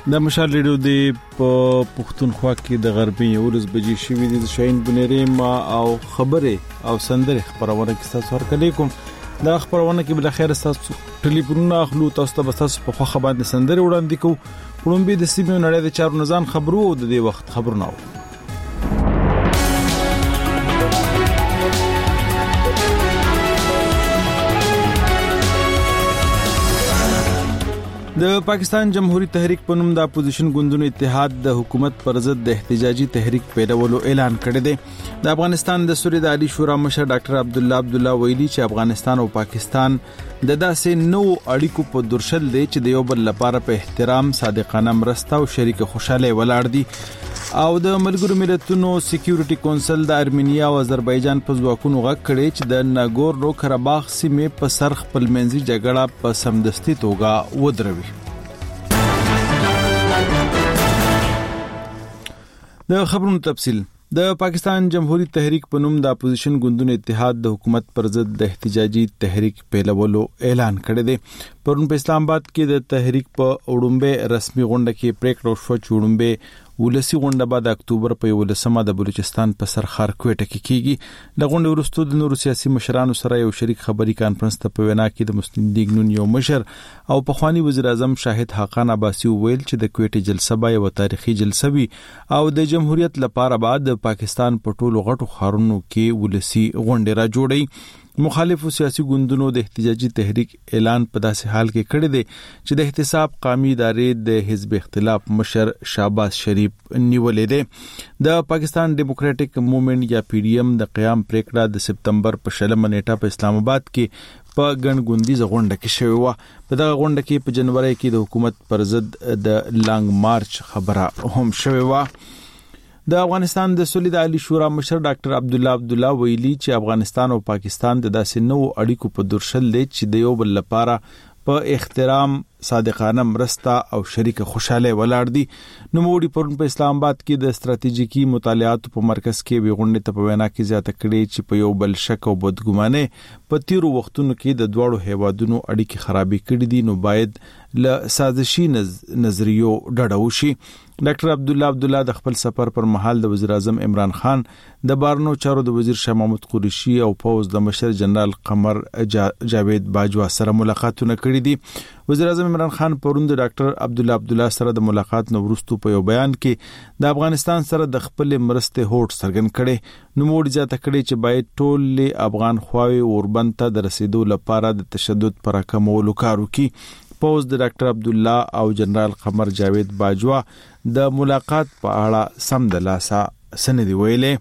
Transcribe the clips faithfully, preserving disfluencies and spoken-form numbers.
د مشال ریډیو د په پښتونخوا کې د غربي ورځ بجې شوې د شاهین بنيري ما او خبره او سندره خبرونه کې تاسو ورکړې کوم دا خبرونه کې بل خیر تاسو ټلیفونونه اخلو تاسو ته تاسو په خو باندې سندره وړاندې کوو پړومبي د سیمه نړۍ د چارو نزان خبرو او د دې وخت خبرونه د پاکستان جمهوریت تحریک په نوم د اپوزیشن ګوندونو اتحاد د حکومت پر ضد د احتجاجي تحریک پیلولو اعلان کړی دی د افغانستان د سوري د عالی شورا مشر ډاکټر عبد الله عبد الله ویلي چې افغانستان او پاکستان د داسې نو اړیکو په درشل دی چې د یو بل لپاره په احترام صادقانه مرسته او شریک خوشاله ولاړ دي او د ملګرو ملتونو سکیورټي کونسل د ارمینیا او آذربایجان په ځواکونو غږ کړي چې د ناګورنو قرهباغ سیمې په سر خپل منځي جګړه په سمدستي توګه ودروي د خبرونو تفصیل د پاکستان جمهوریت تحریک په نوم د اپوزیشن ګوندونو اتحاد د حکومت پر ضد د احتجاجي تحریک پیلولو اعلان کړی دی پرون په اسلام آباد کې د تحریک په وړومبه رسمي غونډه کې پریکړه شو چې وړومبه ولسی غونډه بعد اکتوبر په ولسمه د بلوچستان په سرخار کوټه کې کیږي د غونډې وروسته د نورو سیاسي مشرانو سره یو شریک خبري کانفرنس ته په وینا کې د مسلم لیگ نون یو مشر او پخوانی وزیر اعظم شاهد حقان عباسی ویل چې د کوټه جلسه به یو تاریخي جلسه وي او د جمهوریت لپاره بعد د پاکستان په ټولو غټو ښارونو کې ولسی غونډه را جوړي مخالفو سیاسي ګوندونو د احتجاجي تحریک اعلان په داسې حال کې کړی دی چې د احتساب قومي ادارې د حزب اختلاف مشر شهباز شریف نیولې ده د پاکستان ډیموکراټک موومېنټ یا پی ډی ایم د قیام پریکړه د سپتمبر په شلمه نیټه په اسلام آباد کې په ګڼګوندیز غونډه کې شوې و په دغه غونډه کې په جنوري کې د حکومت پر ضد د لانګ مارچ خبره هم شوې و د افغانستان د سولې د عالی شورا مشر ډاکټر عبد الله عبد الله ویلي چې افغانستان او پاکستان د داسې نو اړیکو په درشل دی چې د یو بل لپاره په احترام صادقانه مرسته او شریک خوشاله ولاړ دي نو موږ پرون په اسلام آباد کې د ستراتیژیکي مطالعاتو په مرکز کې ویغونډه ته په وینا کې زیاته کړې چې په یو بل شک او بدګمانه په تیرو وختونو کې د دوړو هیوادونو اړیکې خرابې کړې دي نو باید له سازشي نظریو ډډه وشي ډاکټر عبد الله عبد الله د خپل سفر پر مهال د وزیر اعظم عمران خان د بارنو چارو د وزیر شاه محمود قریشي او پوز د مشر جنرال قمر جا جاوید باجوا سره ملاقاتونه کړې دي وزیر اعظم عمران خان پرون د ډاکټر عبد الله عبد الله سره د ملاقات نو وروسته په یو بیان کې د افغانستان سره د خپل مرسته هوټ سرګن کړي نو موږ ځاته کړي چې باید ټول افغان خواوي اوربند ته د رسیدو لپاره د تشدد پر کمولو کار وکړي پوز د ډاکټر عبد الله او جنرال قمر جاوید باجوا د ملاقات په اړه سم د لاسا سندې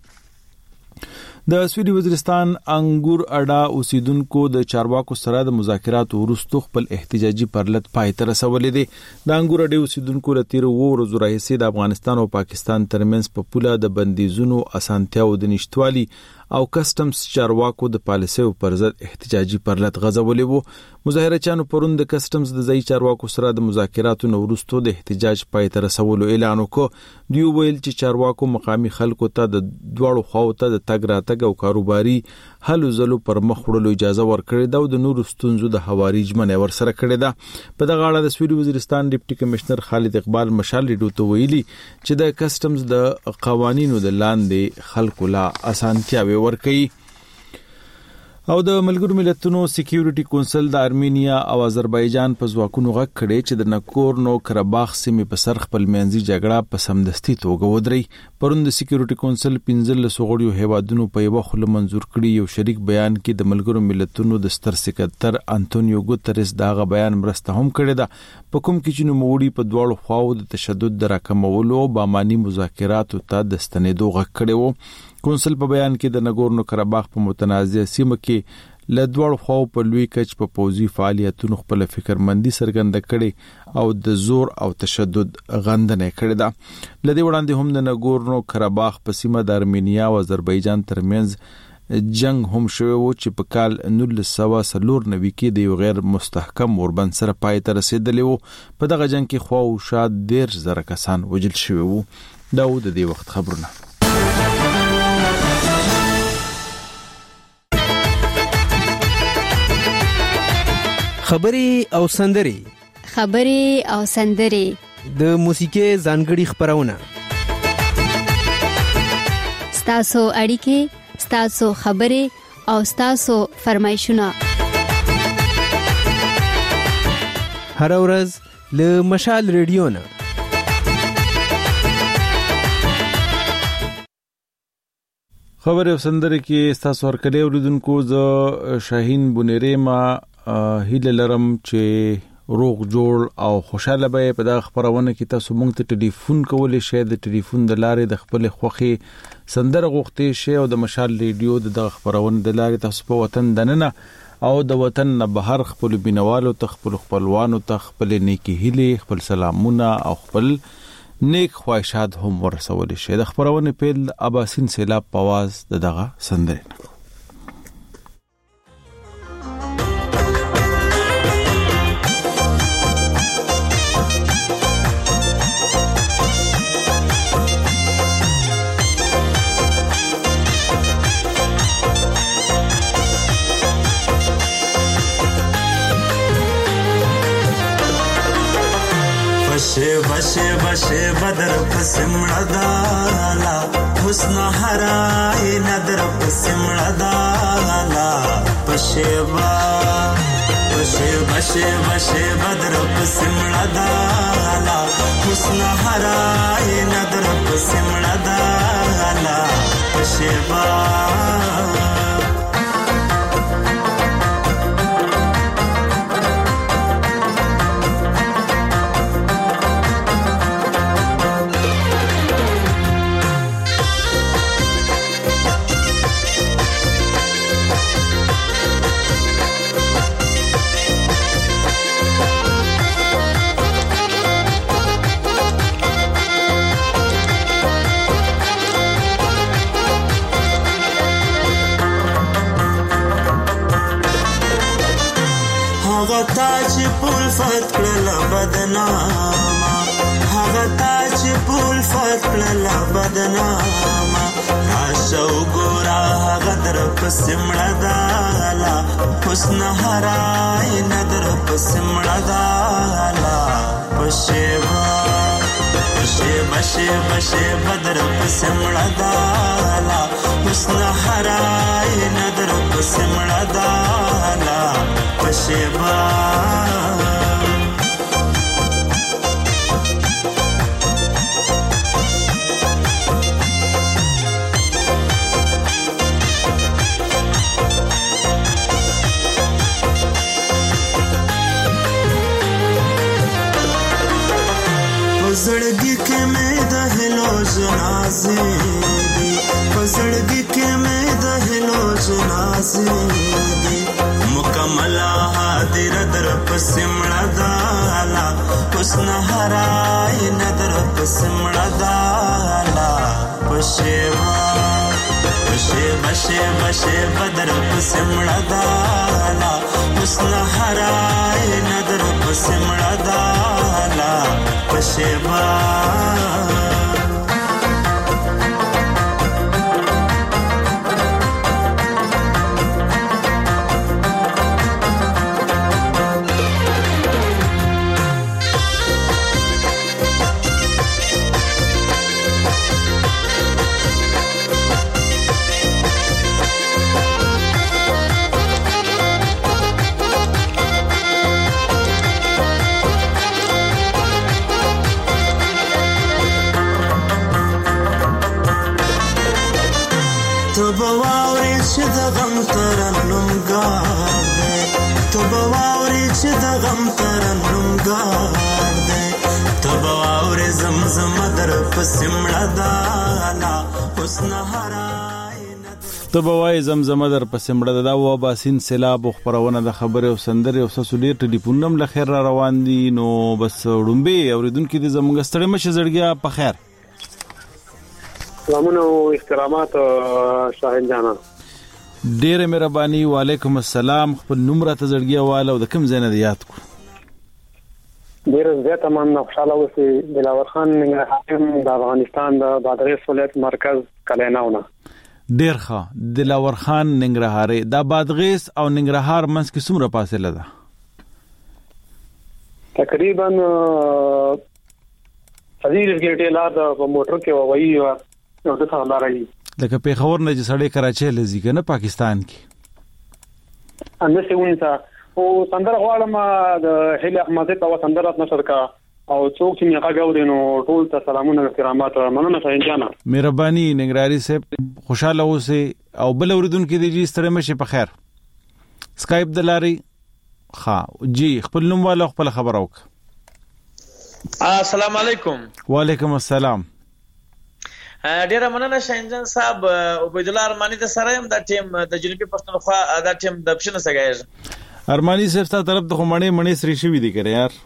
ویلې د سویډي وزیرستان انګور اډا اوسیدونکو د چارواکو سره د مذاکراتو وروسته خپل احتجاجي پرلط پای ته رسولې دي د انګور اډا اوسیدونکو لتیر وو ورځو راهیسې د افغانستان او پاکستان ترمنځ په پوله د بندیزونو اسانتیاو د نشټوالي او کسټمز چارواکو د پالیسیو پر ضد احتجاجي پرلط غځولې وو مظاهره چانو پرون د کسټمز د ځای چارواکو سره د مذاکراتو نو وروسته د احتجاج پای ته رسولو اعلان وکړ دی ویل چې چارواکو مقامي خلکو ته د دوړو خواو ته د تګ راتګ او کاروباري هلو زلو پر مخ وړلو اجازه ورکړې ده او د نورو ستونزو د حواري جمنه ورسره کړې ده په دغه اړه د سویډي وزیرستان ډیپټي کمشنر خالد اقبال مشال ریډیو ته ویلي چې د کسټمز د قوانینو د لاندې خلکو لا اسانتیاوي ورکړي او د ملګرو ملتونو سکیورټي کونسل د ارمینیا او آذربایجان په ځواکونو غږ کړي چې د ناګورنو قرهباغ سیمې په سر خپل منځي جګړه په سمدستي توګه ودري پرون د سکیورټي کونسل پنځل سوغړیو هیوادونو په یو خل منزور کړي یو شریک بیان کې د ملګرو ملتونو د ستر سکرټر انټونیو ګوتریس داغه بیان مرسته هم کړې ده په کوم کې چې نو موړي په دواړو خواو د تشدد د راکمولو باماني مذاکراتو ته د ستنېدو غږ کړي وو کونسل په بیان کې د ناګورنو قرهباغ په متنازع سیمه کې له دوړو خواو په لوی کچ په پوزي فعالیتونو خپل فکرمندي څرګنده کړي او د زور او تشدد غندنه کړې ده لدې وړاندې هم د ناګورنو قرهباغ په سیمه د ارمینیا او آذربایجان ترمنځ جنگ هم شوی و چې په کال نولس سوه څلور نوي کې د یو غیر مستحکم اوربند سره پای ته رسیدلی وو په دغه جنگ کې خوا او شا ډیر زره کسان وژل شوي وو دا و د دې وخت خبرونه خبري او سندري خبري او سندري د موسیقي ځانګړي خبرونه، ستاسو اړیکې، ستاسو خبرې او ستاسو فرمایشونه هر ورځ له مشال ریډیو نه. خبر او سندره کې تاسو ورکړی اوریدونکو ز شاهین بونری ما هیله لرم چې روغ جوړ او خوشاله به په دغه خبرونه کې تاسو مونږ ته ټلیفون کولای شئ. د ټلیفون د لارې د خپل خوخي سندره غوښتي شئ او د مشال ریډیو دغه خبرونه د لارې تاسو په وطن دننه او د وطن نه بهر خپل بینوالو ته خپل خپلوانو ته خپل نیکی هیله خپل سلامونه او خپل نیک خواهشات هم ورسول شي. د خبرونه پیل اباسین سیلاب پواز دغه سندره. بشه بشه بدر پسمړه دالا حسن هراي ندر پسمړه دالا بشه با بشه بشه بشه بدر پسمړه دالا حسن هراي ندر پسمړه دالا بشه با تاج پول فت کړل بدناما هغه تاج پول فت کړل بدناما راشو ګورا هغه در پسمړه دالا حسن هراي ندر پسمړه دالا بشوا بشه بشه بشه بدر پسمړه دالا حسن هراي ندر پسمړه دالا بشوا پزړګي کې مې د هلو جنازې دي پزړګي کې مې د هلو جنازې دي مکمل حاضر در پسمړه دالا حسن هراي ندر پسمړه دالا بشوا بشه بشه بشه بدر پسمړه دالا حسن هراي ندر پسمړه دالا بشوا تبواوري چې د غم ترنم ګاډه تبواوري چې د غم ترنم ګاډه تبواوري زمزم در پسمړه دالا حسن هراي تبوای زمزم در پسمړه دا و باسین سیلاب خبرونه د خبره او سندره او سسولیر ټلیفونم له خیر را روان دي نو بس وډمبه اوریدونکو دې زموږ ستړي مشه زړګیا په خیر. سلامونه او احترامات شاهین جانا. ډیره مهرباني. وعلیکم السلام. خپل نوم راته زړګیا واله او د کوم ځای نه یاد کو؟ ډیره زیاته من خوشاله اوسې دلاور خان حاکم د افغانستان د بادغیس ولایت مرکز کلیناونه. ډیر ښه. دلاور خان ننګرهاري د بادغیس او ننګرهار منځ کې څومره فاصله ده؟ تقریبا حزیر ګټه لار د موټر کې وایي نو د څه لار راځي لکه په خبر نه چې سړی کراچۍ لزی کنه پاکستان کې ان څه ونیسا او سندره غواړم د هیله احمد ته سندره نشر کا او څوک چې میغه غوړي نو ټول ته سلامونه کرامات مننه شاهین جانا مهرباني نګراری صاحب خوشاله اوسئ او بل اوریدونکو دې جی ستړي مشه په خیر سکایپ دلاري ها جی خپل نوم والا خپل خبر اوک السلام علیکم وعلیکم السلام ډیره مننه شاهین جان صاحب عبید الله ارمانی د سره هم د ټیم د جنوبي پښتونخوا د ټیم د پښنه سګایږ ارمانی صاحب ته طرف د خمړې مڼې سری شوې دي کړه یار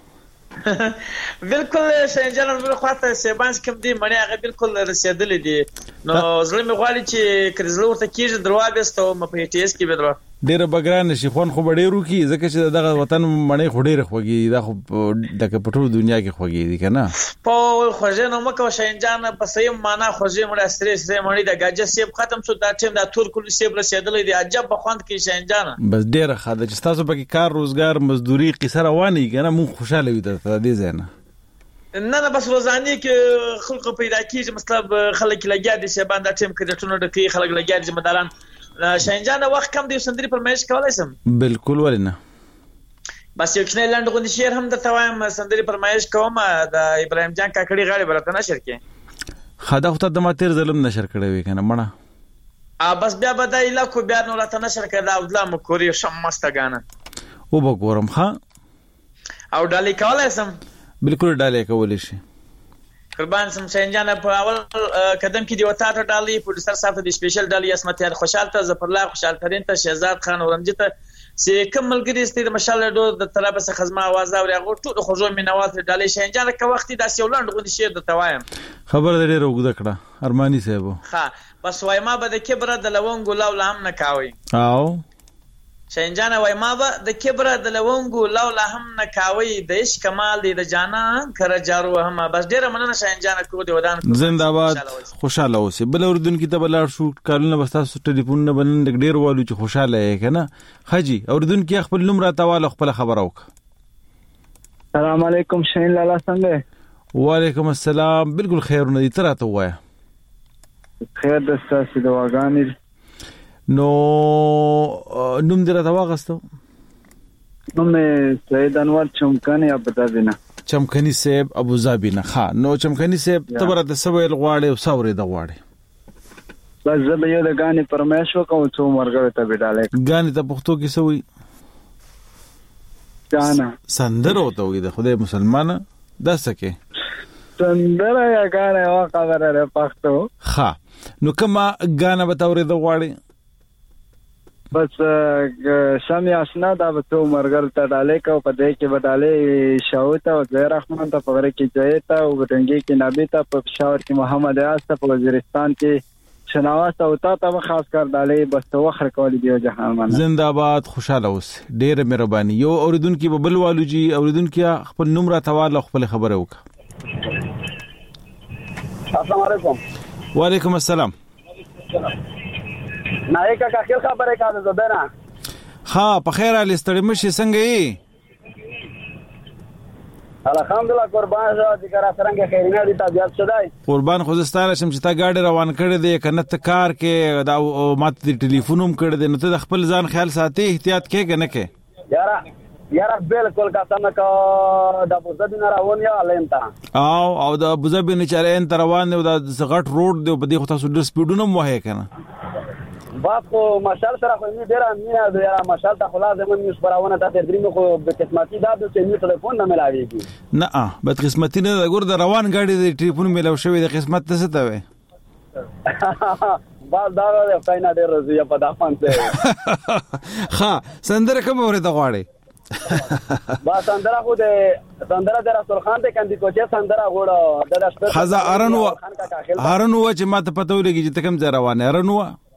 بالکل شاهین جان ورو خاطر سیبانس کوم دی مړی هغه بالکل رسیدلې دي نو زړه مې غواړي چې کرزلو ورته کیږي دروازه م په ټي اس کې بدرو ډیره بګران شي خون خو ډیرو کی ځکه چې دغه وطن مړی خډې رخوږي دا خو د پټو دنیا کې خوږي دي کنه په خوځه نو مکه شاهین جان په سیم معنا خوځه مړی سره سره مړی د گاجه سیب ختم شو دا ټیم د تور کول سیب رسیدلې دي عجب په خوند کې شاهین جان بس ډیره خاله چې تاسو پکې کار روزګار مزدوري قصه رواني کنه مون خوشاله وي د دې زنه نه نه بس روزانه کې خلق پیدا کیږي مطلب خلک لګیا دي چې باندې ټیم کې ټونو ډکی خلک لګیا دي مداران شاهین جان وخت کم دی سندري پرمایش کولای سم بالکل ولنه بس یو څنګه لاند غوندي شعر هم د توایم سندري پرمایش کوم د ابراهیم جان کاکړي غاړي برته نشر کې خدا خو ته د ماتیر ظلم نشر کړی وی کنه مړه ا بس بیا بدای لا کو بیا نو راته نشر کړه او د مکوري شم مستګانه او بګورم ها او ډالې کولای سم بالکل ډالې کولای شي قربان سم شاهین جان په اول قدم کې دی وتا ته ډالې پروډوسر صاحب د سپیشل ډالې اسمت یار خوشحال ته ظفر الله خوشحال ترين ته شهزاد خان اورنجي ته سي کوم ملګری ستې د مشال ډو د طرف څخه خدمت आवाज او هغه ټول خوځو مینوال ته ډالې شاهین جان که وخت د سیولند غوډي شعر د توایم خبر دې روغ کړه ارمانی صاحب ها بس وای ما به د کبر د لونګو لو لهم نه کاوي او شاهین جان وای ما به د کبر د لونګو لو لهم نه کاوي د عشق کمال دی د جانا کر جارو هم بس ډیره مننه شاهین جان کو دی ودان زنده باد خوشاله اوسې بل اوردون کې ته بلار شو کارونه بس تاسو ټلیفون نه بلند ډیر والو چې خوشاله یې کنه حجی اوردون کې خپل نوم را تاواله خپل خبر اوک السلام علیکم شاهین لالا څنګه وعلیکم السلام بالکل خیر نه دي تراته وایا خیر د تاسو د واغانې نو نوم دې راته واغستو نوم سید انور چمکنی ابوظبی نه چمکنی صاحب ابوظبی نه ها نو چمکنی صاحب ته برته سویل غواړي او سوري د غواړي بس زه به یو د غانې پرمیش وکم څو مرګ ته بډاله غانې ته پښتو کې سوي جانا سندره وته وي د خدای مسلمانه داسکه سندره یا غانې وا خبره ده پښتو ها نو کما غانې به تورې د غواړي بس شامي آشنا دا به تو مرګر ته ډالې کو په دې کې بدالې شاوته او زهر رحمان ته په ورکه کې جایتا او ټنګي کې نابي ته په پېښور کې محمد ریاض ته په وزیرستان کې شناواز او تا ته خاص کر ډالې بس تو وخر کول دی جهان من زنده باد خوشاله اوس ډېر مهرباني یو اوریدونکو په بل والو جی اوریدونکو خپل نوم را تواله خپل خبره وک السلام علیکم وعلیکم السلام نای کا کا خبره کا زده نه ها په خیر علي ستړي مشي څنګه یې الحمدلله قربان زه ذکر څنګه خیرینه دي طبيعت شدای قربان خوستانه شم چې تا گاډي روان کړې دي کنه ته کار کې دا ماته ټلیفونوم کړې دي نو ته خپل ځان خیال ساتي احتیاط کې کنه کې یاره یاره بالکل کا څنګه کا د ابوظبی نه روان یا لینتا او او د ابوظبی نه چاره ان روان دی د غټ روډ دی په دې خو تاسو ډیر سپیډونه مو هي کنه باپ کو مشال سره خو می ډیر امینه دی یاره مشال ته خلاص زمون نیوز پراونه ته دریم خو به قسمتي دا د سیمې ټلیفون نه ملاويږي نه به قسمتي نه ګور د روان غاډي د ټلیفون ملاو شوی د قسمت څه ته وي با دا د فاینا ډیر روزي په دافان ته ها سندره کوم ورته غواړي با سندره خو د سندره د رسول خان ته کندي کوچه سندره غوړه د دشت خزا ارنو ارنو چې ماته پته ولګي چې کوم ځای روانه ارنو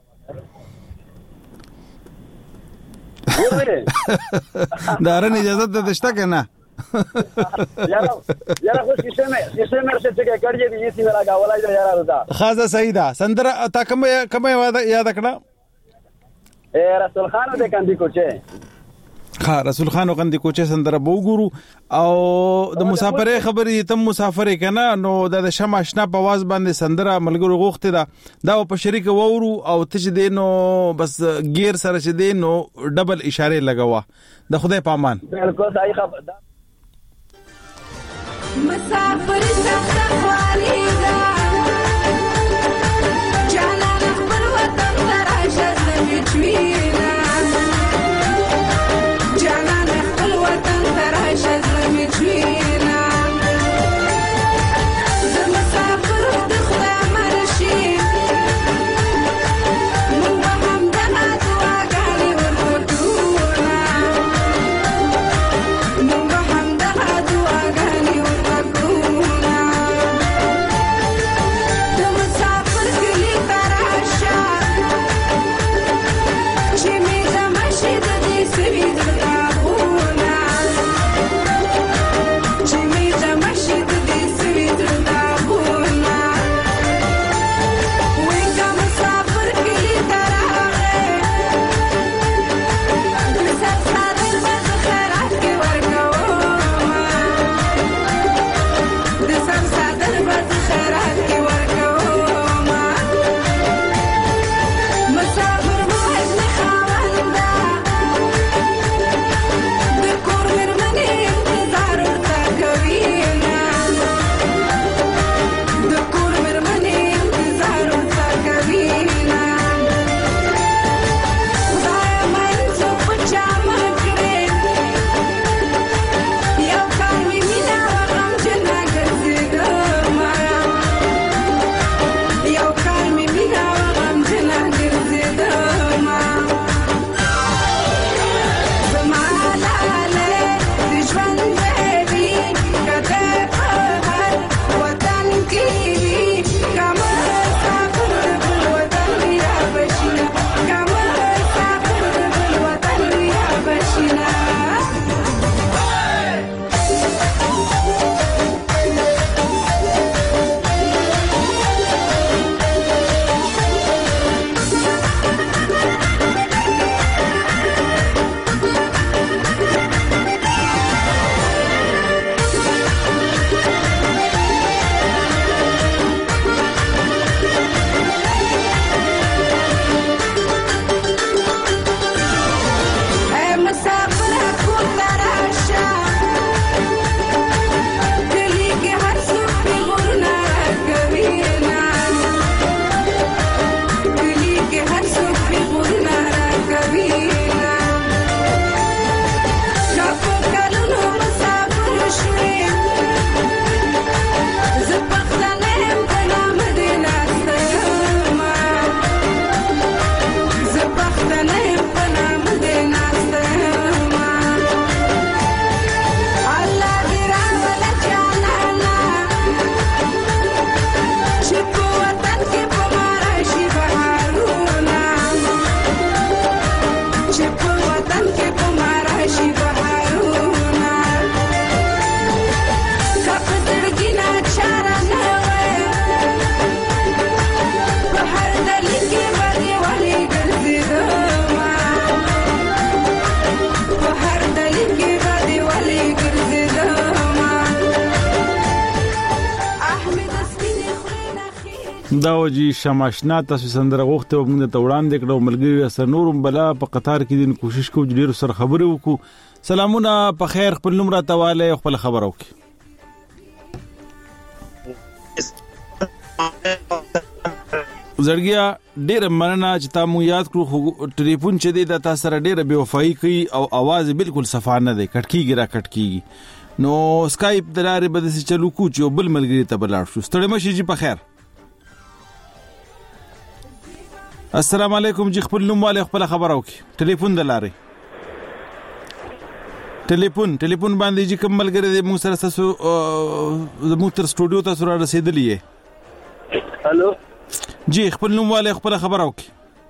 دا رن اجازه ته دشته کنه یاره یاره خو کیسه مې کیسه مې څه څه کړی دی چې میرا غاولای دا یاره رضا خاصه سیدا سندره تا کوم کوم یاد یاد کړه اے رسول خان د کندي کوچه ها رسول خان وغندې کوچه سندره وګورو او د مسافرې خبرې تم مسافرې کنه نو د شمع آشنا په واز باندې سندره ملګرو غوښته دا دا په شریک وورو او تج دینو بس غیر سره چې دینو ډبل اشاره لګوا د خدای په امان بالکل صحیح خبر ده مسافر سخت خواریدا جانا خپل وطن تراشه زمي چوينا جانا خپل وطن تراشه زمي چوينا زه مسافر د خدای مرشي مونږ هم د دعاګانې ورکونا مونږ هم د دعاګانې ورکونا د مسافر کلی تراشه چې می د مشهد دې سوي زړګاونه چې می د مشهد دې سوي زړګاونه وای کا مسافر کلی تراغه د سر صادر بز خیرات کې ورکوما د سر صادر بز خیرات کې ورکوما مسافر موحد خاوندا د کور مرمنې انتظار ورته کوينا د کور مرمنې انتظار ورته کوينا خدای مې څو پچا مکړې یو کار مې مینا غم جنا ګرځېدم یو کار مې مینا غم جنا ګرځېدم زما لاله د ژوند بهوي کته په هر وطن کې وي کوم مسافر بل وطن یا بشینا کوم مسافر بل وطن یا بشینا اے مسافر کو تراشه کلی کې هر څوک په ګورنا کوينا کلی کې هر څوک په ګورنا کوينا کاپو کلونو مسافر شوي زه پښتنه په نام دې ناستم زه پښتنه په نام دې ناستم الله دې راوله جانانا چې په وطن کې په ما راشي بهارونه چې په وطن کې په ما راشي بهارونه که په زړګي ناچاره نه وای په هر دلیل کې به دې ولې ګرځېدم په هر دلیل کې به دې ولې ګرځېدم احمد سپینې خولې نه خېږي دا وجي شماشنا تاسو سندره غوښته او موږ ته وړاندې کړو ملګری سره نورم بلا په قطار کې دین کوشش کوو ډیر سره خبرې وکړو سلامونه په خیر خپل نوم راته والے خپل خبر وکړي زړګیا ډیر مننه چې تاسو یاد کړو ټلیفون چې دی د تاسو سره ډیر بے وفایي کوي او आवाज بالکل صفا نه دی کټکیږي را کټکیږي نو سکایپ دراره به د چلو کو چې بل ملګری ته بلاړ شو ستړي مشي جی په خیر السلام علیکم جی خپل نوم والے خپل خبر وکړي ټلیفون دلاره ټلیفون ټلیفون باندې جی کوم ملګری د موږ سره تاسو د موږ تر سټوډیو تاسو را رسیدلی یې الو جی خپل نوم والے خپل خبر وکړي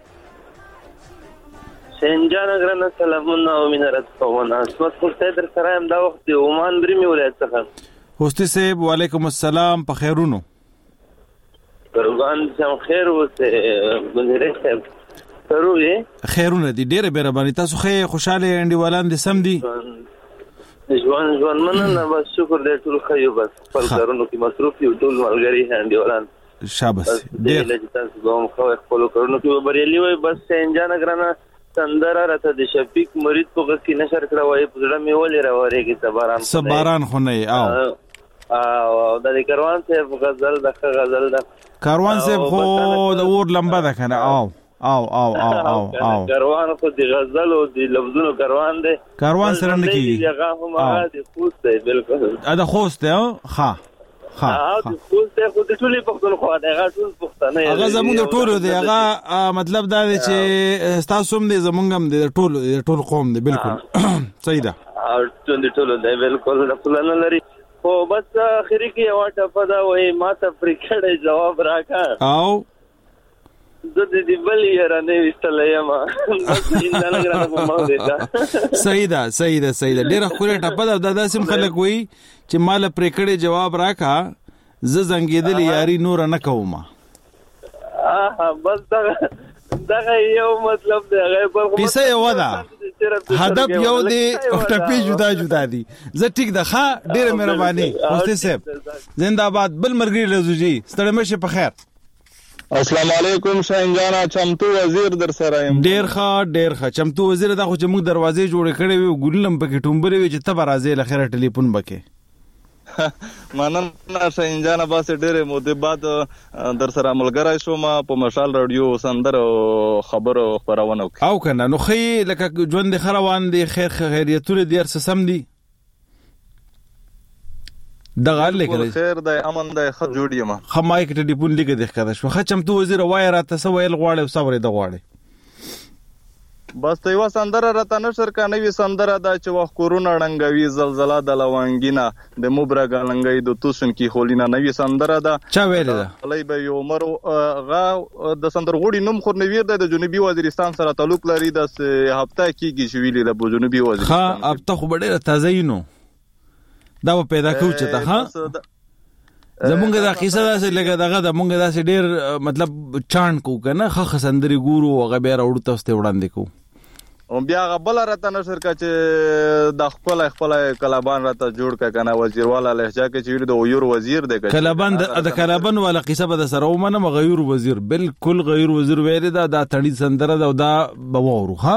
سنجان غرنه سلامونه او مینرت کومه اسمت پرته در سره هم دا وخت عمان برمی ولایت څخه هوستي صاحب وعلیکم السلام په خیرونو قربان سم خیر اوسه ګلری صاحب ضروري خیرونه دي ډېر به ربانی تاسو خې خوشاله انډیوالان دي سم دي ژوند ژوند مننه بس شکر دې ټول خیو بس خپل کارونو کې مصروف یو ټول ملګری انډیوالان شاباس ډېر تاسو کوم خو خپل کارونو کې بریالي وي بس انجان غرانه سندره راته د شفیق مرید په کې نشر کړه وای په ځړه مې ولې راوړېږي سباران سباران خو نه او او د کاروان صاحب غزل د غزل د کاروان صاحب خو د اور لمبه ده کنه او او او او او او کاروان خو د غزل او د لفظونو کاروان دی کاروان سره نه کیږي هغه هم هغه د خوست دی بالکل دا خوست دی ها ها ها د خوست خو د ټولې پښتون خو هغه ټول پښتنه هغه زموږ د ټولو دی هغه مطلب دا دی چې تاسو هم دی زموږ هم دی ټول ټول قوم دی بالکل صحیح ده او ټول ټول دی بالکل خپل نه لري خو بس اخري کې یو ټاپه دا وای ما ته پرکړې جواب راکا او د دې بلې رانه وستلې ما بس انده لګره په ما دیتا صحیح ده صحیح ده صحیح ده ډیره خوره ټاپه دا داسې خلک وای چې مال پرکړې جواب راکا ز زنګېدل یاري نور نه کوم اه بس دا دا یو مطلب دی هغه په پیسه یو ده هدف یو دی او ټپی جدا جدا دي زه ټیک ده ښه ډیره مهرباني خوسته صاحب زنده‌باد بل مرګري لزوجي ستړي مشه په خیر السلام علیکم شاهین جانا چمتو وزیر در سره یم ډیر ښه ډیر ښه چمتو وزیر دا خو چې موږ دروازې جوړې کړې وي ګولنم پکې ټومبرې وي چې تبه راځي لخره ټلیفون بکې مننه شاهین جانا بس ډېر موده بعد در سره ملګری شوم په مشال رادیو سندر خبرو خبرونه او کنه نو خې لکه ژوند خروان دي خیر خیریتونه دي ارس سم دي دغه لیکل خیر د امن د خ جوړیم خمای کې ټلیفون لیکه د ښکاره شو خچم تو وزیر وای راته سو ویل غواړي او صبر د غواړي بس ته یو سندره راته نشر کا نوې سندره دا چې وخت کورونا ړنګوي زلزلہ د لوانګینا د مبرګ لنګي د توسن کی خولینا نوې سندره دا چا ویل دا علي به عمر غا د سندرغوړي نوم خورنویر د جنوبي وزیرستان سره تعلق لري د هفته کېږي چې ویلي د جنوبي وزیرستان ها اب ته خو ډېر تازه یینو دا پیدا کوچ ته ها زمونږ دا قصه داسې لګا دغه د مونږ داسې ډېر مطلب چاند کو کنه خخ سندري ګورو هغه به راوړو تاسو ته وړاندې کو او بیا غبل راته نشر کا چې د خپل خپل کلابان راته جوړ کا کنه وزیر والا لهجه کې چې د غیر وزیر دی کلابان د کلابان والا قصه به سره ومنه غیر وزیر بالکل غیر وزیر ویل دا د تړي سندره دا دا بوورو ها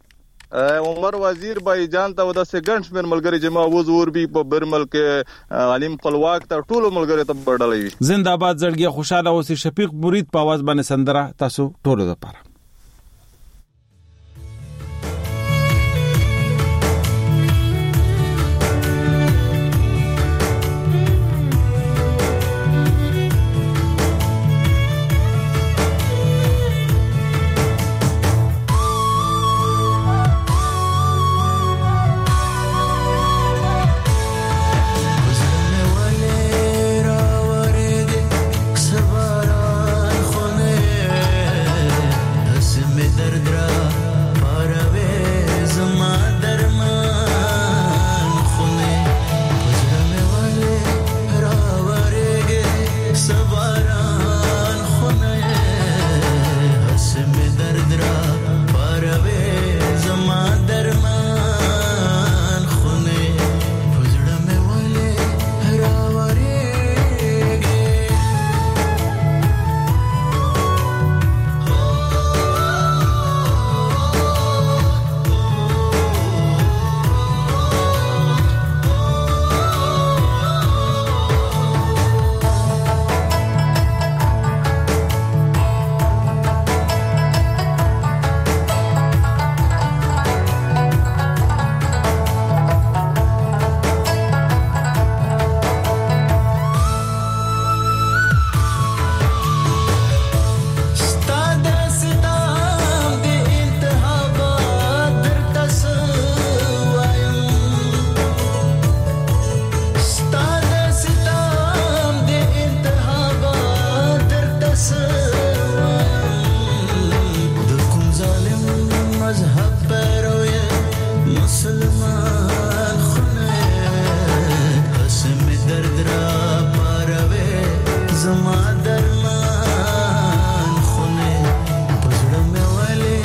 عمر وزیر بای جان ته د سګنټ مر ملګری جما وزور بي په برمل کې علیم خپلواک ته ټولو ملګری ته بډلې زنده‌باد زړګي خوشاله اوسې شفیق مرید په आवाज باندې سندره تاسو ټولو لپاره زما درمان خونه پزړه مې ولې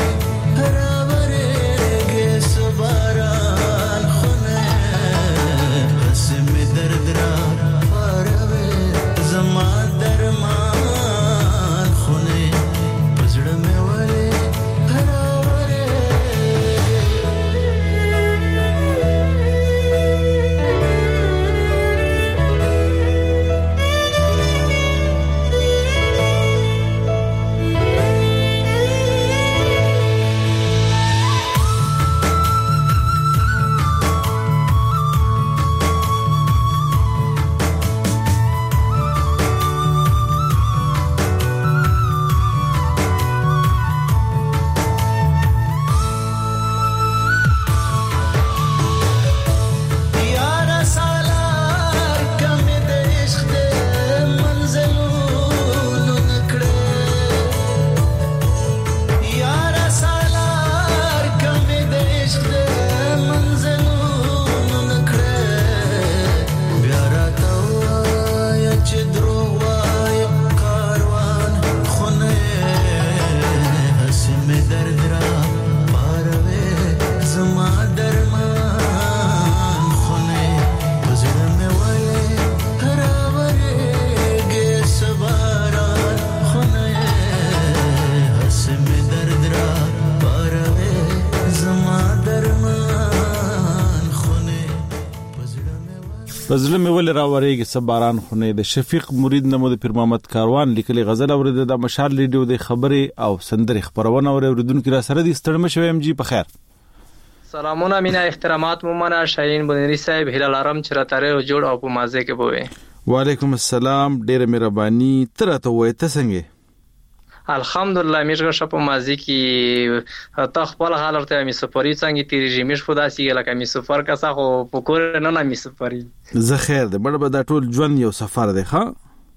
غزل مې ول راورېږي سباران خونه د شفیق مرید نمو د پیر محمد کاروان لیکلي غزل اورید د مشال ریډیو د خبرې او سندرې خبرونه اوریدونکو را سره د ستړم شوم جی په خیر سلامونه مینا احترامات مومنه شاهین بنری صاحب هلال آرام چرتاره جوړ او په مازه کې بوي وعلیکم السلام ډېر مهرباني ترته وې ته څنګه الحمدلله میشګه شپ مازه کې ته خپل حال ورته می سفرې څنګه تیری جمیش خدا سي لکه می سفر کسا خو پکور نه نه می سفرې زه خیر ده بڑ بد ټول ژوند یو سفر دی ښا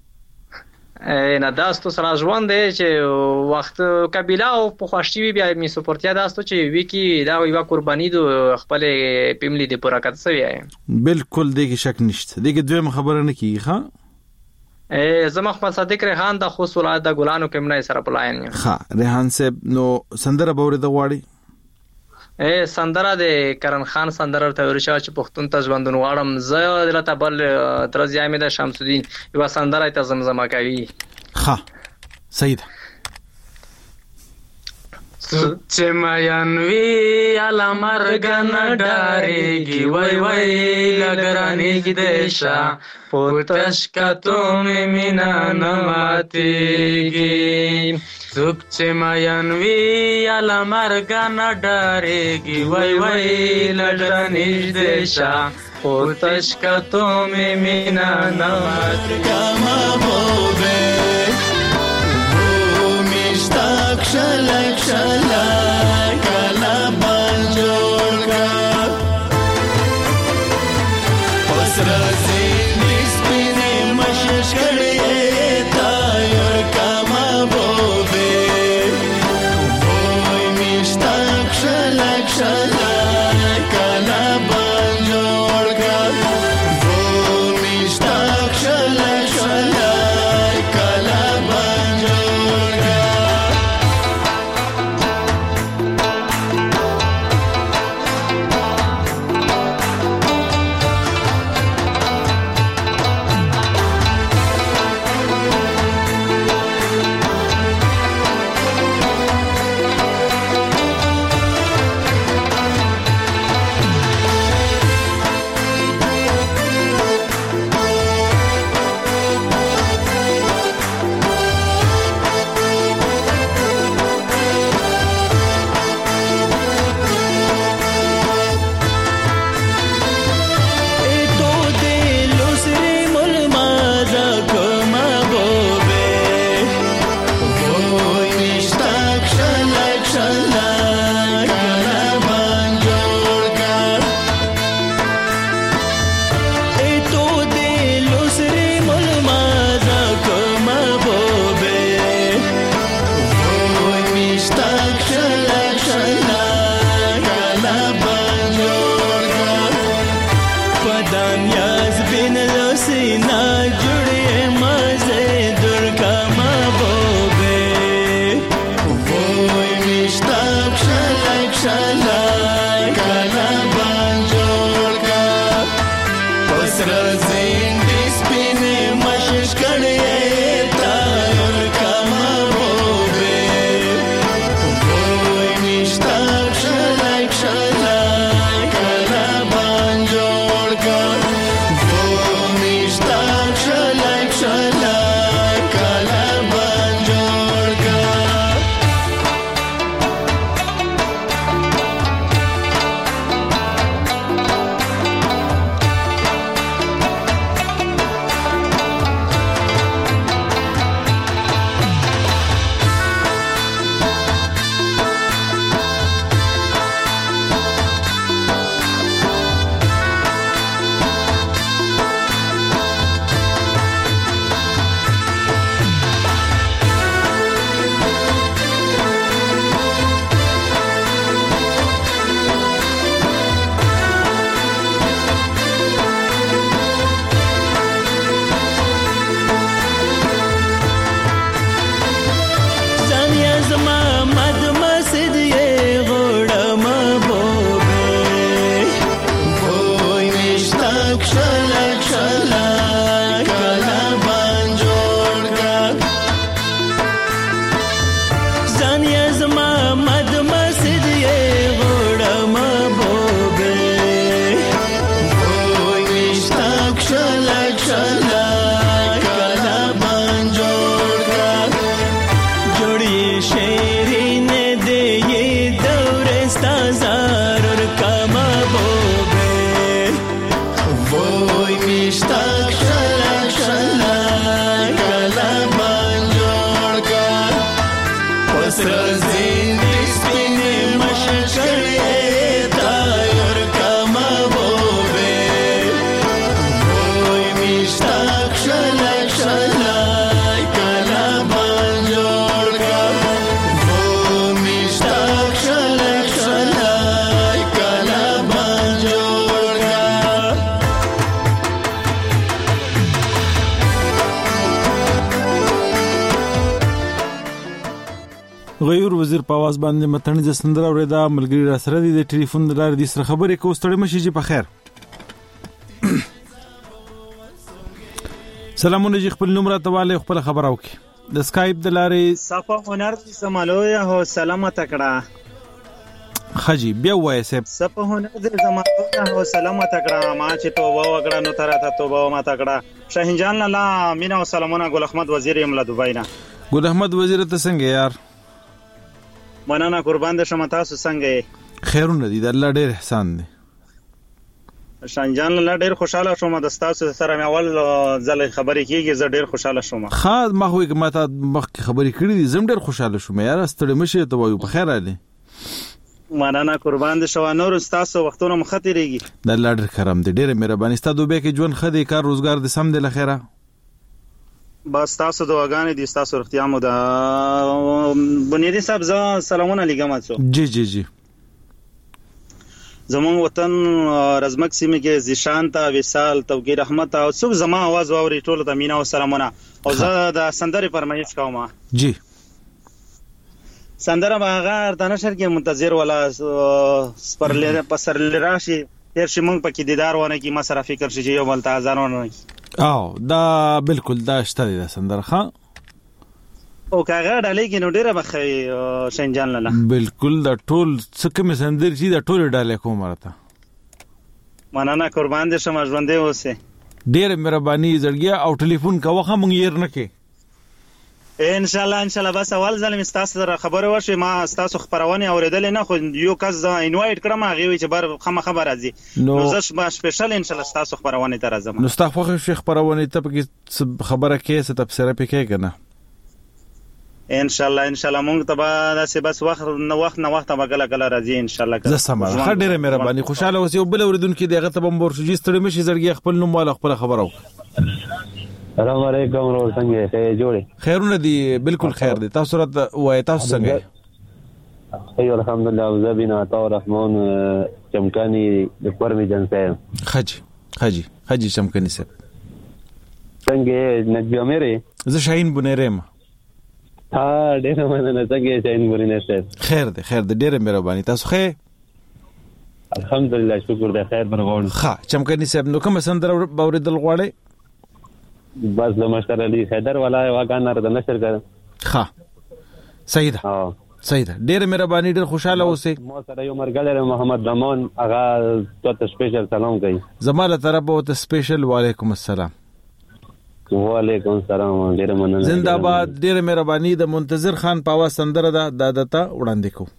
نه داستو سره ژوند دی چې وخت قبيله او په خوشتي بیا می سپورتیا داستو چې وکی دا یو قرباني دو خپل پیملی دی پرکات سوی بالکل دغه شک نشته دغه دویم خبره نه کیږي ها ا زما خپل صادق ریحان د خو سولاد د ګلانو کمنای سره پلاین ها ریحان صاحب نو سندره بورې د واړی ا سندره د کرن خان سندره ته ورشا چې پښتون ته ژوندون واړم زه دلته بل ترځي امید شمس الدین یو سندره ته زمزمه کوي ها سید چې ماینوي الا مرګن ډارېږي وای وای لګرانېږي دیشا پوتش کتو مې مینا نه ماتېږي څوک چې ماینوي الا مرګن ډارېږي وای وای لګرانېږي دیشا پوتش کتو مې مینا نه ماتېږي شلک شلک کلا بل جوړ کا اوس راځي نسبینه مشش کړي تا یور کما بوبه وای مشتاق شلک شلک کلا بل جوړ کا وای مشتاق شلک شلک کلا غیور وزیر په आवाज باندې متنځ سندره اوریدا ملګری را سره دی د ټلیفون د لارې د سره خبرې کو ستړي مشي جی په خیر. سلامونه جی خپل نوم راته والي خپل خبر او کی د اسکایپ د لارې صفه هنر سمالویا هو سلامت کړه خجی بیا وای سه صفه هنر د زمانه هو سلامت کړه ما چې توبه وکړه نو تراته توبه ما تکړه شاهین جان لا مینا او سلامونه ګل احمد وزیر املا دوبای نه ګل احمد وزیر ته څنګه یار مننه قربان د شمه تاسو څنګه خیرونه دي د الله ډېر احسان دی شاهین جان لا ډېر خوشاله شوم د تاسو سره مې اول ځل خبرې کیږي زه ډېر خوشاله شوم خاص ما خو ما ته مخ خبرې کړې دي زم ډېر خوشاله شوم یار ستړي مشه ته وایو په خیر علي مننه قربان د شو نور تاسو وختونه مخاطرېږي د الله ډېر کرم دی ډېر مهرباني ستاسو به کې ژوند خدي کار روزګار د سم دی لخيره بس تاسو دعاګانې دي تاسو اختیار مو ده بنيادي صاحب ز سلامونه لګم تاسو جی جی جی زمون وطن رزمک سیمه کې زیشانتا وصال توقیر رحمت او څو زما आवाज واوري ټول ته مینا او سلامونه او زه د سندرې فرمایش کوم جی سندره باغه د نشر کې منتظر ولا سپرلره پسرل راشي هر شي مونږ پکې دیدار ونه کی ما سره فکر شي یو بل تازانونه او دا بالکل دا شته د سندره ښه او کاغه ډالې کې نو ډیره بخې شنجان لاله بالکل دا ټول څکه مې سندر چې دا ټول ډالې کوم راته مننه قربان دې شم ژوندې اوسه ډیره مهرباني زړګیا او ټلیفون کا وخه مونږ یې نه کې ان شاء الله ان شاء الله بس اول ځل مې تاسو سره خبره وشي ما تاسو خبرونه اوریدل نه خو یو کس انوایټ کړم هغه وی چې بر خمه خبر راځي نو زه سپیشل ان شاء الله تاسو خبرونه ته راځم نو تاسو خو خبرونه ته خبره کې څه تفسیر پکې کنه ان شاء الله ان شاء الله مونږ ته به داسې بس وخت نو وخت نو وخت به کله کله راځي ان شاء الله زه سم خه ډیره مهرباني خوشاله اوسې او بل اوریدونکو دغه ته بمبور شي ستړي مشي زړګي خپل نوم والا خپل خبرو السلام علیکم ورور څنګه ته جوړې خیرونه دي بالکل خیر دي تاسو راته وای تاسو څنګه ايوه الحمدلله وزبینا عطا الرحمن چمکانی د پرمی جنسه خجی خجی خجی چمکانی سه څنګه نجبه مېره زه شاهین بنيرم ها ډېر مننه څنګه شاهین بنيره سه خیر دي خیر دي ډېر مهرباني تاسو خې الحمدلله شکر ده خیر برغون ښه چمکانی سه نو کوم سندره باوریدل غواړي بس د مشتر علي حیدر والا واګان را د نشر کړ ښه صحیح ده ها صحیح ده ډېر مهرباني ډېر خوشاله اوسئ مو سره یو مرګل محمد رمان اغا ته سپیشل سلام کوي زماله طرف او ته سپیشل وعلیکم السلام وعلیکم السلام ډېر مننه زنده‌باد ډېر مهرباني د منتظر خان پاوا سندره ده د دتا وړاندې کو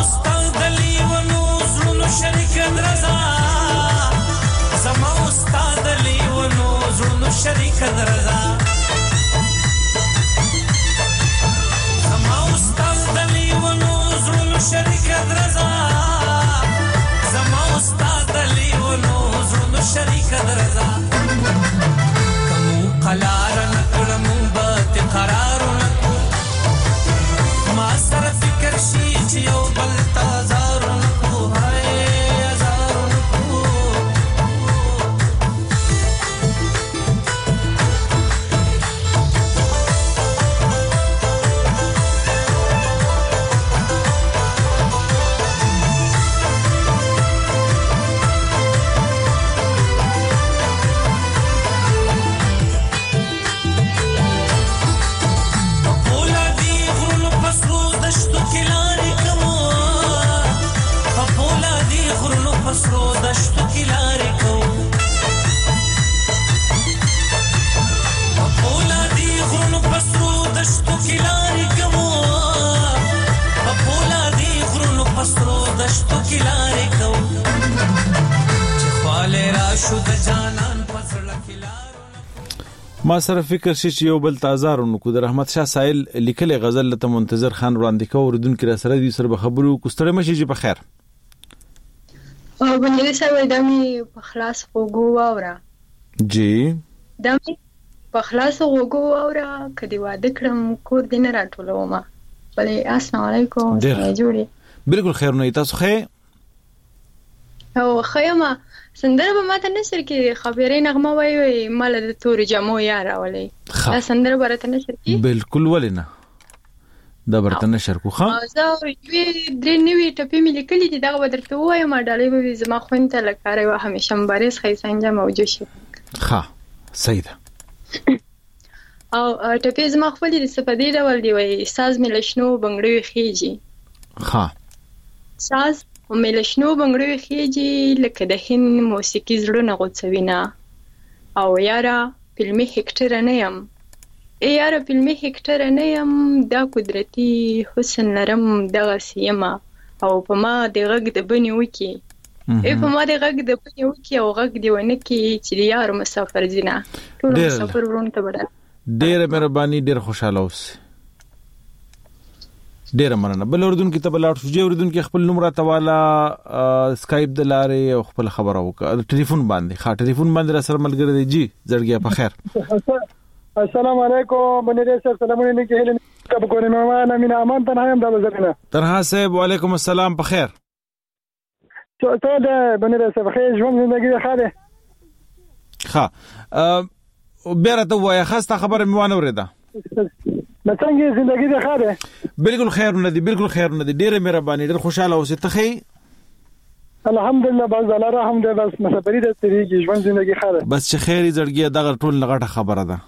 Zama ustad دشتو کې لارې کوو په پولادي غرونو پسترو دشتو کې لارې کوو چې خواله راشو د جانان پسړه کې لارو. ما سره فکر شي چې یو بل تازه رونو کو د رحمت شاه سائل لیکل غزل ته منتظر خان وړاندې کو ردون کې را سره دي سره خبرو کوستړې مشي چې په خیر او بنده سوي دمي په خلاص وګو اورا جی دمي په خلاص وګو اورا کدي واده کړم کور دین راټولوم بلې السلام علیکم جوړي بالکل خیر نه تاسو خې او خیمه سندره به ماته نشر کې خبرې نغمه وای وای مال د تور جمو یار ولې دا سندره برته نشر کې بالکل ولنه دا برته نشر کو خا زه وی درې نیوی ټپی مې لیکلې دي دا بدرته وای ما ډالې به زما خوينته لکاره و همیشه مبارز خیسانجه موجود شي ښه صحیح ده او ټپی زما خپل دي سپدې ډول دی وای ساز مې لښنو بنگړې خيږي ښه ساز مې لښنو بنگړې خيږي لکه د هند موسیقي زړه غوڅوینا او یارا فلمي هکټر نه يم ای یاره فلمي هکټر نه يم دا قدرتي حسن لرم دغه سیمه او په ما د غږ د بني وکی ای په ما د غږ د بني وکی او غږ دی ونه کی چې یار مسافر زینا ټول مسافر ورون ته بدل ډېر مهرباني ډېر خوشاله اوس ډېر مننه بل اردن کې تبلاړ شو چې اردن کې خپل نمبر توالا سکایپ د لارې او خپل خبره وکړه ټلیفون باندې ښه ټلیفون باندې را سره ملګری دی جی زړګیا په خیر السلام علیکم بنی رئیس سلامونه نه کېل کب کورن ما نه مینا امان تنها هم د زمينه تنها صاحب وعلیکم السلام په خیر ته ته د بنی رئیس په خیر ژوند زندگی خاله ښه بیره ته وای خاصه خبره میوانه ورده څنګه زندگی ده خاله بالکل خیر نه دي بالکل خیر نه دي ډیره مهرباني ډیر خوشاله اوسه ته خې الحمدلله باز الله رحم دې بس مسافری د طریقې ژوند زندگی خاله بس چې خیری زړګي دغه ټول لغټه خبره ده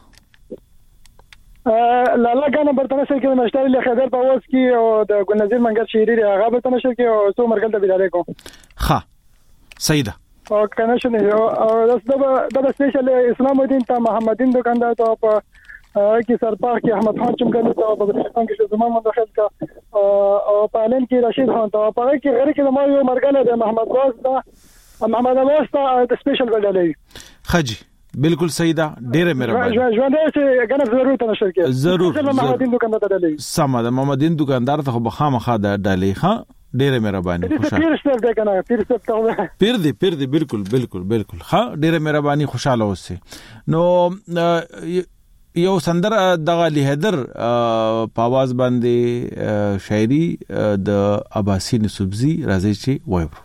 لالا غانه برتنه شر کې مشتری له خبر په واس کې او د ګل نظیر منګر شيری هغه برتنه شر کې او څو مرګل ته بيدارې کوم ښه سیده او کنه شنو او دا د سپیشل اسلام الدین ته محمدین دکاندار ته په کې سرپاخ کې احمد خان چمګل ته په بلوچستان کې زمان مداخل کا او په لن کې رشید خان ته په کې غیر کې ما یو مرګل د محمد واس دا محمد واس ته د سپیشل ګډلې خجی بالکل صحیح ده ډیره مهرباني ژوند چې غنه ضرورت نشته کې ضرور محمدین دکاندار ته ډالې سم ده محمدین دکاندار ته خو خامخا ده ډالې ښه ډیره مهرباني خوشاله پیر ستر ده کنه پیر ستر ته پیر دی پیر دی بالکل بالکل بالکل ښه ډیره مهرباني خوشاله اوسه نو یو سندر دغه لهدر په आवाज باندې شاعري د عباسی نسبزی راځي چې وایو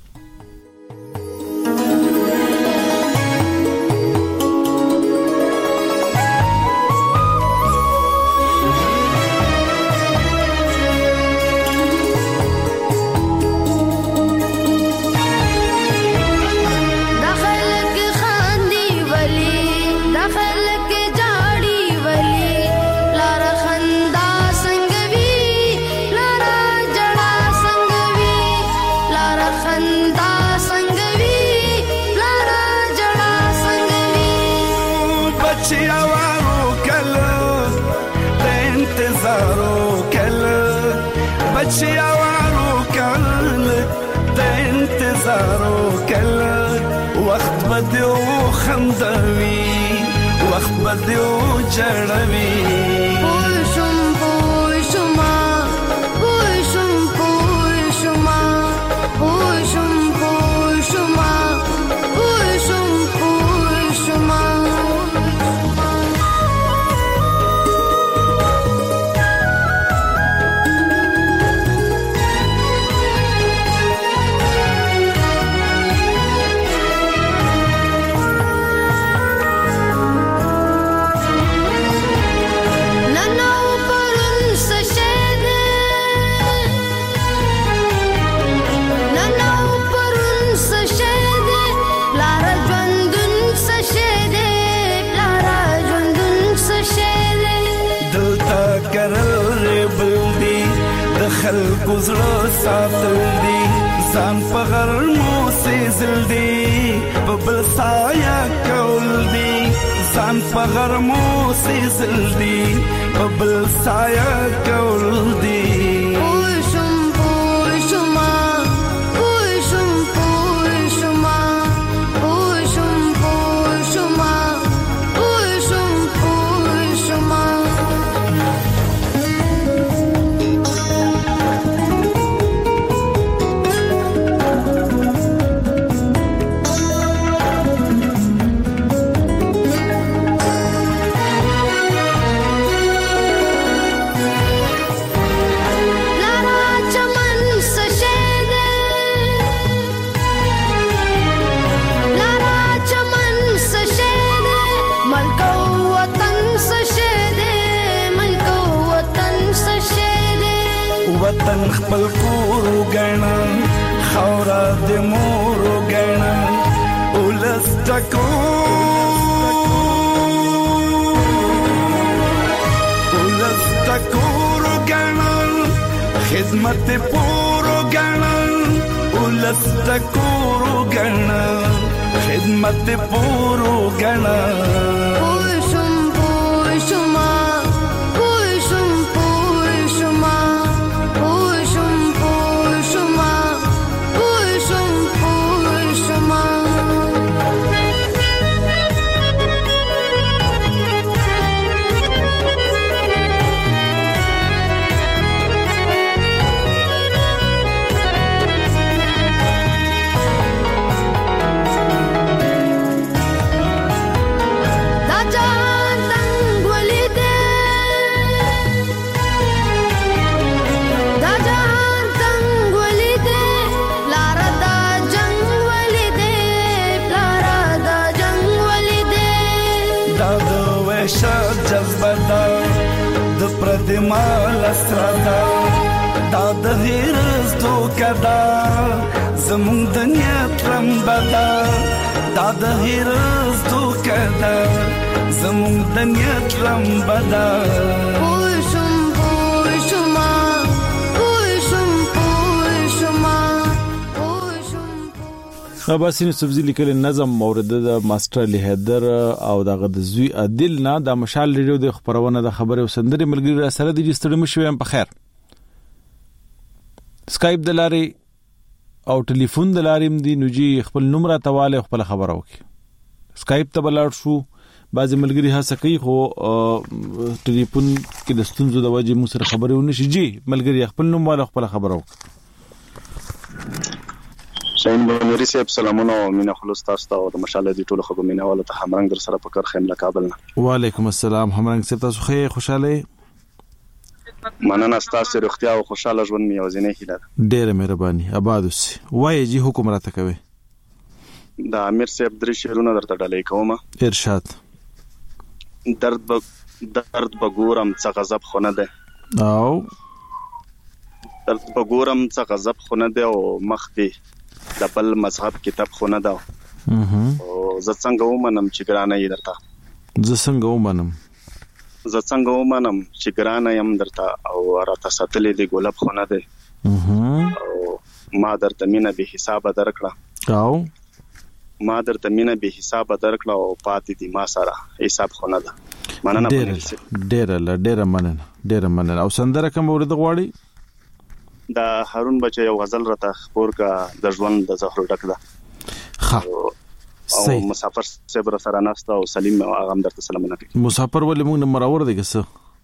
وخت بدیو خندوي وخت بدیو جړوي پوشم پوشما پوشم پوشما پوشم پوشما پوشم پوشما گزرو ساتل دی ځان په غرمو سیزل دی په بل سایه کول دی ځان په غرمو سیزل دی په بل سایه کول دی پوشم پوشما پوشم پوشما پوشم پوشما پوشم پوشما وطن خپل کور غنا خاورا د مور غنا ولس تکو ولس تکو غنا خدمت پور غنا ولس تکو غنا خدمت پور غنا پوشم پوشما پوشم پوشما پوشم پوشما پوشم پوشما دا جان تنگ ولیدے دا جان تنگ ولیدے پلارا دا جنگ ولیدے پلارا دا جنگ ولیدے دا د وحشت جذبه ده د پردې مال اسره ده دا د هیرز دوکه ده زمونږ د نیت رمبه ده دا د هیرز دوکه ده زمونږ د نیت رمبه ده پوشم پوشما پوشم پوشما عباسین سبزی لیکل نظم مورد د ماستر علی حیدر او دغه د زوی عادل نه د مشال ریډیو د خبرونه د خبره وسندري ملګری را سره د جستړم شوم په خیر سکایپ د لاري او ټلیفون د لاري مدي نوجي خپل نمبر تواله خپل خبره وکي سکایپ ته بلار شو بعضی ملګری هڅه کوي خو ټلیفون کې د ستونزو د وجې مو سره خبرې ونشي جی ملګری خپل نوم والا خپل خبره وکي شاین بنوري صاحب سلامونه او مینا خلوص تاسو ته او د مشاله دي ټول خبرو مینا والو ته همرنګ در سره پکر خیم له کابل نه وعلیکم السلام همرنګ صاحب تاسو خیر خوشاله مننه تاسو روغتیا او خوشاله ژوند مې وزنه هیله ډېر مهرباني آباد اوسئ وای جی حکم راته کوي د امیر صاحب درې شعرونه درته ډالۍ کوم ارشاد درد ب... درد بګورم څه غضب خونه ده او درد بګورم څه غضب خونه ده او مخ دی د بل مذهب کتاب خونه ده او زه څنګه ومنم چې ګرانه یې درته زه څنګه ومنم زه څنګه ومنم چې ګرانه يم درته او راته ساتلې دی ګلاب خونه ده او ما درته مینه به حساب درکړه او ما درته مینه به حساب درکړه او پاتې دي ما سره حساب خونه ده مننه ډېر ډېر ډېر مننه ډېر مننه او سندره کوم ورته غواړي دا هارون بچي یو غزل راته خبر کا د ژوند د زهر ډک ده ها او مسافر صبر سره ناسته او سلیم او هغه درته سلامونه کوي مسافر ولې موږ مرور دي کس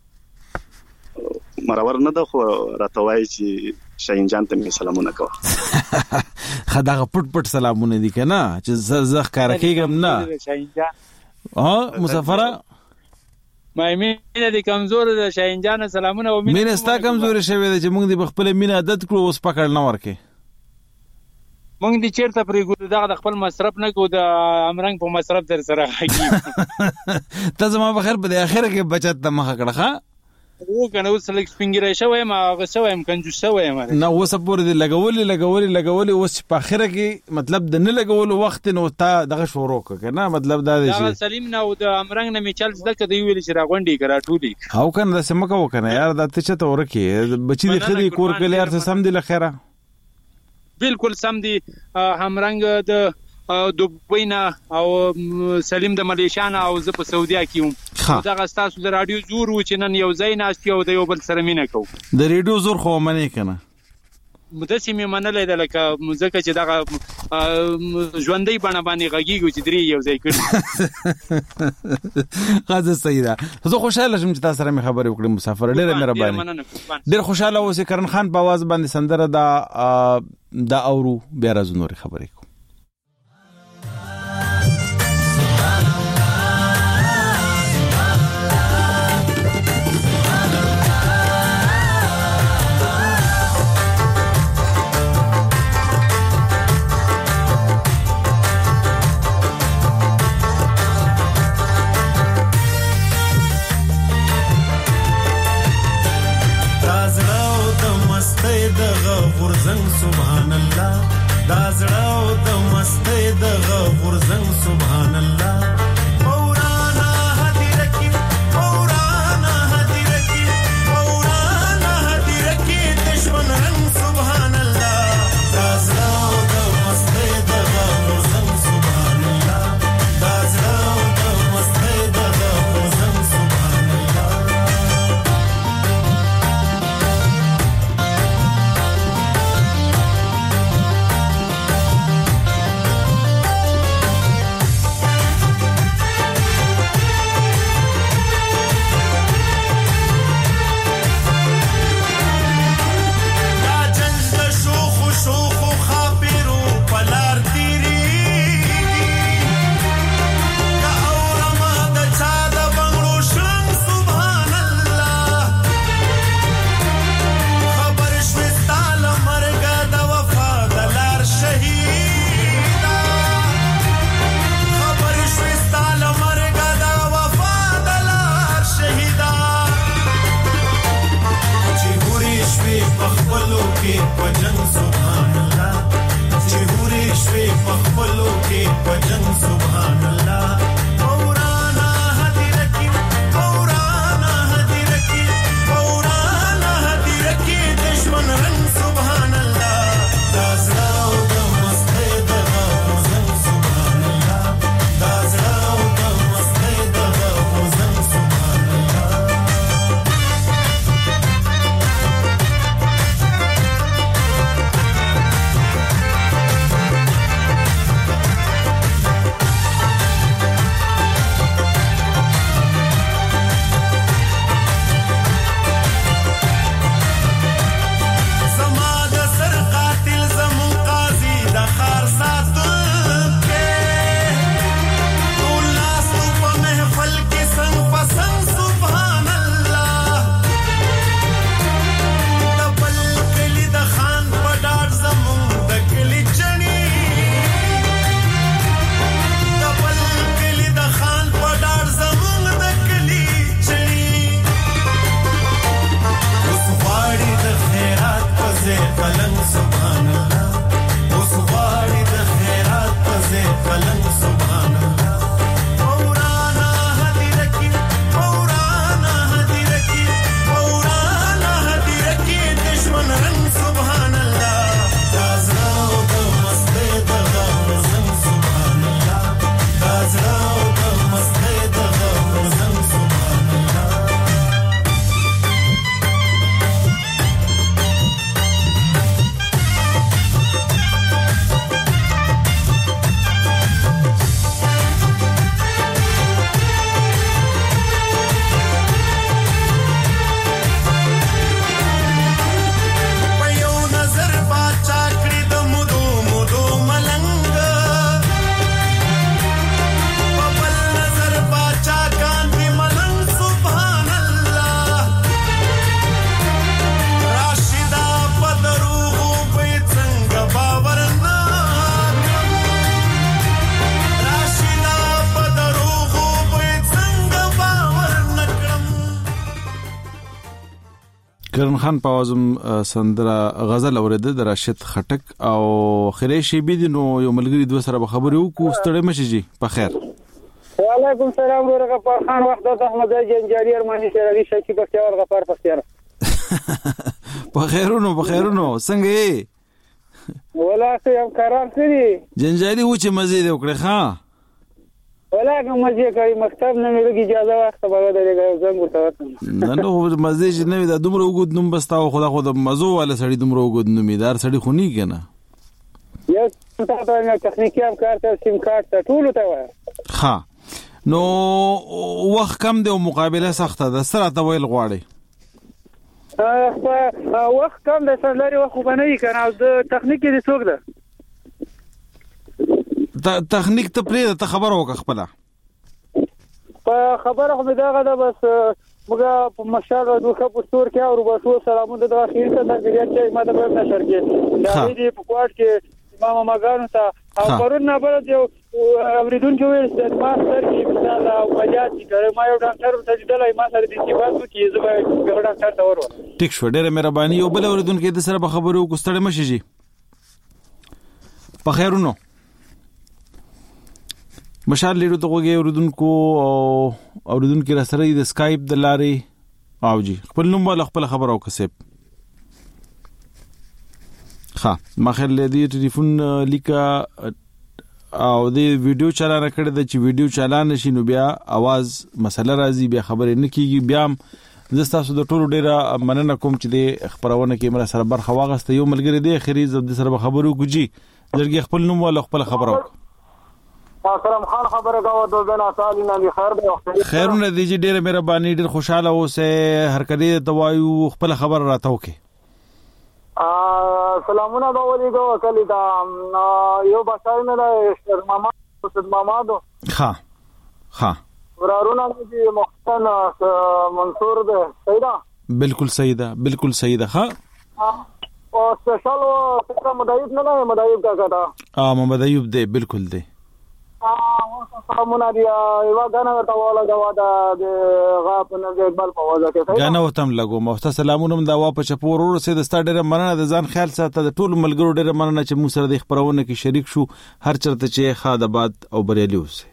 مرور نه ده خو راته وایي چې شاهین جان ته سلامونه کوه خدای پټ پټ سلامونه دي کنه چې زخ کار کېږم نه شاهین جان ها مسافره مې مینه دي کمزور ده شاهین جان سلامونه او مینه ستا کمزور شوی ده چې موږ دې خپل مینه عادت کړو اوس پکړ نه ورکه موږ دې چیرته پرې ګورو دا خپل مصرف نه کو د امرنګ په مصرف در سره راځي ته زما په خیر په اخر کې بچت ته مخه کړه ښا و کنه اوس لکه سپینګری شوی ما غسوی ام کنجوس شوی ما نه اوس پورې دی لګولې لګولې لګولې اوس په اخره کې مطلب د نه لګولو وخت نو تا دغه شروع کنه مطلب دا دی دا سلیم نه او د امرنګ نه میچل زده کدی ویل چې راغونډي کرا ټولي او کنه سمکه وکنه یار دا ته چته ورکی بچی دی خدي کور کې یار ته سم دی لخره بالکل سم دی همرنګ د دوبینا او سلیم د ملیشان او زه په سعودیا کې وم دا تاسو د رادیو زور و چې نن یو ځای ناست یو د یو بل سره مینه کوو د ریډیو زور خو منې کنه مدسې مې منلې ده لکه ځکه چې دغه ژوندۍ بڼه باندې غږیږو چې درې یو ځای کړي غزه صحیح ده زه خوشاله شم چې تاسو سره مې خبرې وکړم مسافر ډېر مهرباني ډېر خوشاله اوسې کرن خان په आवाज باندې سندره دا دا اورو بیا راځو نور خبرې کوو سبحان الله دا زړه او د مستۍ د غفور زنګ سبحان الله مولانا هدیره کی مولانا هدیره کی مولانا هدیره کی دشمن رنگ سبحان الله دا زړه او د مستۍ د غفور زنګ سبحان الله دا زړه او د مستۍ د غفور زنګ سبحان الله کرن خان په आवाजم سندره غزل اوریده د راشد خټک او خیره شی بي دي نو یو ملګری دوه سره خبرې وکړو ستړي مشي جی په خیر وعلیکم السلام ورغه پر خان وخت د احمد جنجاری ارمانی شریعي شکی بختیار غفار بختیار په خیرونو په خیرونو څنګه یې ولا څه هم قرار کړی جنجاری و چې مزه دې وکړه ها ولا کوم مزه کوي مکتب نه مې لګي اجازه واخته به درې زنګ ورته نه نو مزه چې نه دا دومره وګد نوم بستاو خدا خدا مزو والا سړی دومره وګد نوم دار سړی خونی کنه یا تاسو نه تخنیکی افکار ته سیم کارت ته ټول ته وای ها نو وخت کم دی او مقابله سخته ده سره ته ویل غواړي ا وخت کم ده سره لري وخت باندې کنه د تخنیکی دي څوک ده تخنیک ته پرې ته خبر وکړه خپل په خبره خو دغه ده بس موږ په مشال دوه په ستور کې او رباسو سلامونه د اخیر ته د بیا چې ما د په نشر کې دا دې په کوټ کې امام ماګانو ته او پرون نه بل یو اوریدون کې ویل ما سر کې مثال او مجاز چې ما یو ډاکټر ته ډلای ما سره د استفاده وکړي زه به یو ډاکټر ته ورو ټیک شو ډېر مهرباني یو بل اوریدون کې د سره به خبرو کوستړې مشي جی په خیرونو مشال لیدو ته وګورئ اوردونکو او اوردونکو را سره د اسکایپ د لارې او جی خپل نوم ول خپل خبر او کسب ها ما خل دې ټلیفون لیکا او د ویډیو چالان کړی د چې ویډیو چالان شي نو بیا आवाज مسله راځي بیا خبرې نه کیږي بیا زستا سود ټولو ډیره مننه کوم چې د خبرونه کې مر سره برخه واغسته یو ملګری دی خري زب د سره خبرو کوجی درګي خپل نوم ول خپل خبرو سلام خان خبره غو د بنا تعالی نه خیر دی خیرونه دی چې ډیره مهرباني ډیر خوشاله اوسه هر کله توایو خپل خبر راته وکي ا سلامونه دا ولې دا کلی دا یو باسای نه د ماما د ماما دو ها ها ورارونه دي محسن منصور ده سیدا بالکل سیدا بالکل سیدا ها او سپیشل او مدایب نه نه مدایب کا کتا ا مدایب ده بالکل ده سلامونه دی یو غانا ورته ولا غوا د غاپ نه د بل په وځه کې غانا وتم لګو مختص سلامونه د وا په چپور ور سه د ستاره مننه د ځان خیال ساته د ټول ملګرو ډېر مننه چې مو سره د خبرونه کې شریک شو هر چرته چې خادباد او بریالي اوسه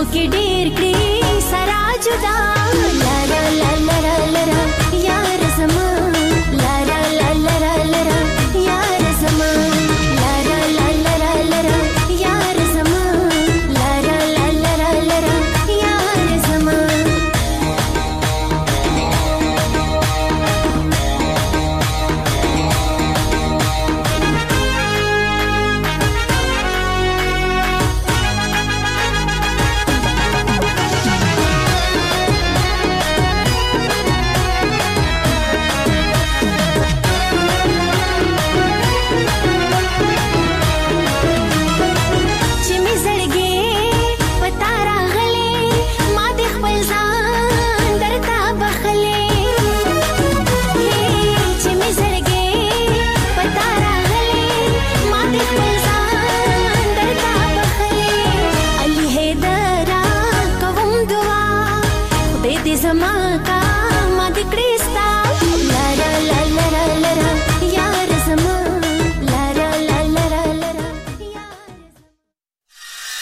کې ډېر کړي سرا جدا